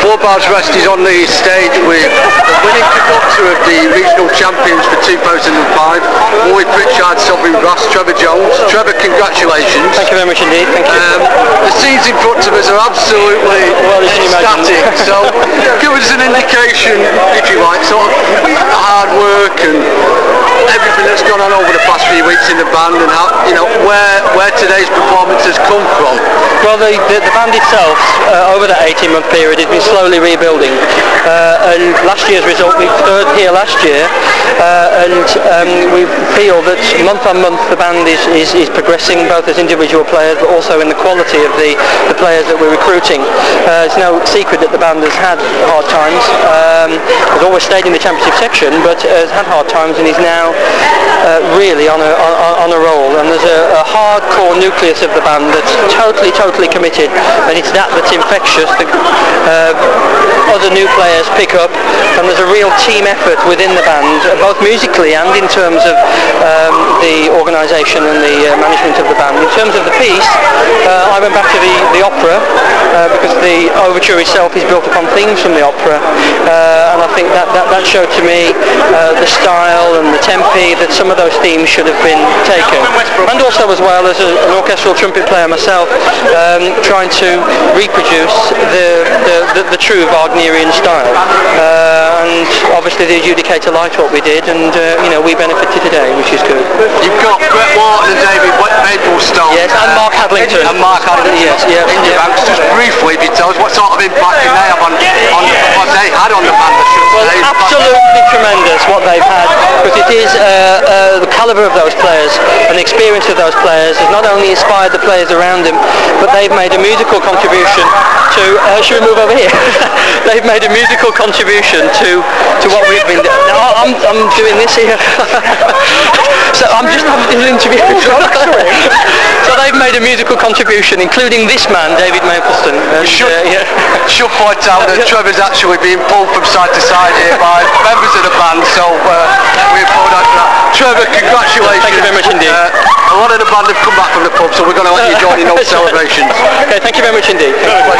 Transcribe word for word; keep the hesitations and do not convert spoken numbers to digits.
Four Bars Rest is on the stage with the winning conductor of the regional champions for two thousand five, Warwick Pritchard, Sovereign Brass, Trevor Jones. Trevor, congratulations. Thank you very much indeed. Thank you. Um, the scenes in front of us are absolutely well, ecstatic. So give us an indication, if you like, sort of the hard work and everything that's gone on over the past few weeks in the band, and how, you know, where where today's performance has come from. Well, the, the, the band itself, uh, over that eighteen month period, has been slowly rebuilding. Uh, and last year's result, we third here last year, uh, and um, we feel that month on month the band is, is, is progressing, both as individual players, but also in the quality of the, the players that we're recruiting. Uh, it's no secret that the band has had hard times. Um, has always stayed in the championship section, but has had hard times and is now uh, really on a, on, on a roll. And there's a, a hardcore nucleus of the band that's totally, totally committed, and it's that that's infectious. The, uh, other new players pick up, and there's a real team effort within the band, both musically and in terms of um, the organisation and the uh, management of the band. In terms of the piece, uh, I went back to the, the opera uh, because the overture itself is built upon themes from the opera, uh, and I think that, that, that showed to me uh, the style and the tempi that some of those themes should have been taken. And also, as well as a, an orchestral trumpet player myself, um, trying to reproduce the, the, the, the true Wagnerian style. Uh, and obviously the adjudicator liked what we did, and uh, you know, we benefited today, which is good. You've got Brett Wharton and David Maplestone. Yes, and Mark Hadlington. And Mark Hadlington. Yes, yeah. In your yeah. banks. Just briefly, if you tell us what sort of impact can they have on, on what they had on the band? Well, absolutely tremendous what they've had, because it is uh, uh, the calibre of those players and the experience of those players has not only inspired the players around them, but they've made a musical contribution to, uh, should we move over here? They've made a musical contribution to, to what we've been doing. No, I'm, I'm doing this here. So I'm just having an interview. So they've made a musical contribution, including this man, David Maplestone. And, should, uh, yeah. should point out that Trevor's actually being pulled from side to side here by members of the band, so uh, we apologise for that. Trevor, congratulations. Thank you very much indeed. Uh, a lot of the band have come back from the pub, so we're going to let you join in those celebrations. Okay, thank you very much indeed.